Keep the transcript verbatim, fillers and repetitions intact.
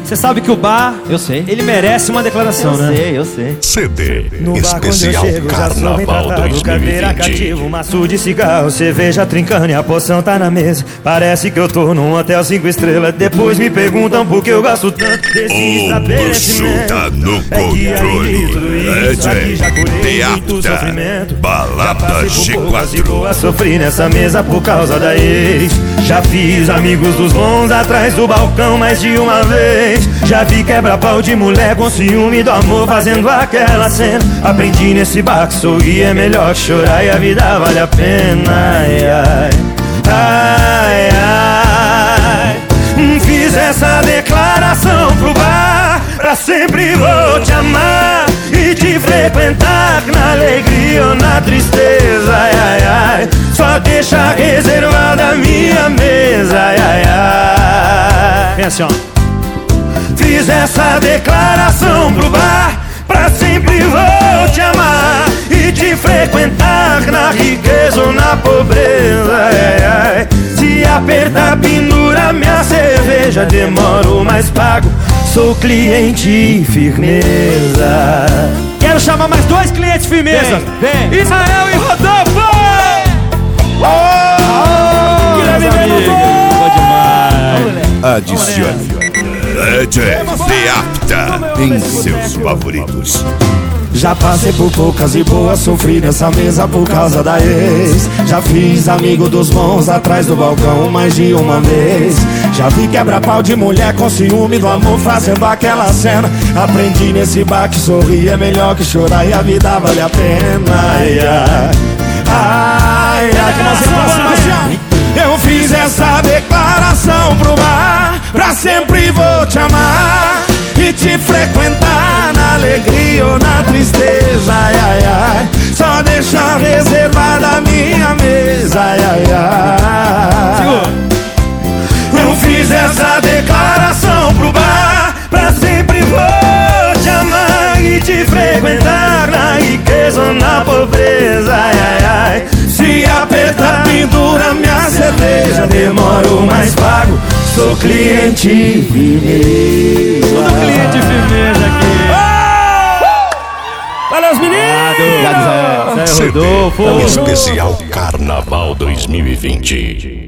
Você sabe que o bar, eu sei, ele merece uma declaração, eu né? Eu sei, eu sei. C D No especial chego, Carnaval dois mil e vinte. Cativo, maço de cigarro, cerveja trincando e a poção tá na mesa. Parece que eu tô num hotel cinco estrelas. Depois me perguntam por que eu gasto tanto desse O estabelecimento. tá no controle. É Teatro, balada G quatro. Eu sofri nessa mesa por causa da ex. Já fiz amigos dos bons atrás do balcão mais de uma vez. Já vi quebra-pau de mulher com ciúme do amor fazendo aquela cena. Aprendi nesse bar que sorrir é melhor que chorar e a vida vale a pena. Ai, ai, ai, ai. Fiz essa declaração pro bar: pra sempre vou te amar e te frequentar na alegria ou na tristeza. Ai, ai, ai. Só deixa reservada a minha mesa. Ai, ai, ai. Vem assim, ó. Fiz essa declaração pro bar: pra sempre vou te amar e te frequentar na riqueza ou na pobreza. Ai, ai. Se apertar, pendura minha cerveja. Demoro, mas pago. Sou cliente firmeza. Quero chamar mais dois clientes firmeza. Vem. Israel e Rodolfo. Oh, Guilherme Benuto. Adicione Led Zeppelin em seus favoritos. Já passei por poucas e boas, sofri nessa mesa por causa da ex. Já fiz amigo dos bons atrás do balcão mais de uma vez. Já vi quebra-pau de mulher com ciúme do amor fazendo aquela cena. Aprendi nesse bar que sorrir é melhor que chorar e a vida vale a pena. Ai, ai, ai, ai, eu fiz essa declaração pro bar: pra sempre vou te amar e te frequentar na alegria ou na tristeza. Ai, ai, ai. Só deixar reservada a minha mesa. Ai, ai, ai. Eu fiz essa declaração pro bar: pra sempre vou te amar e te frequentar na riqueza ou na pobreza. Ai, ai, ai. Se apertar, pendura minha cerveja. Demoro, mas pago. Sou cliente firmeza. Tudo cliente firmeza aqui. Oh! Valeu, os meninos! Obrigado, Zé. Zé C D Rodolfo. especial Carnaval dois mil e vinte.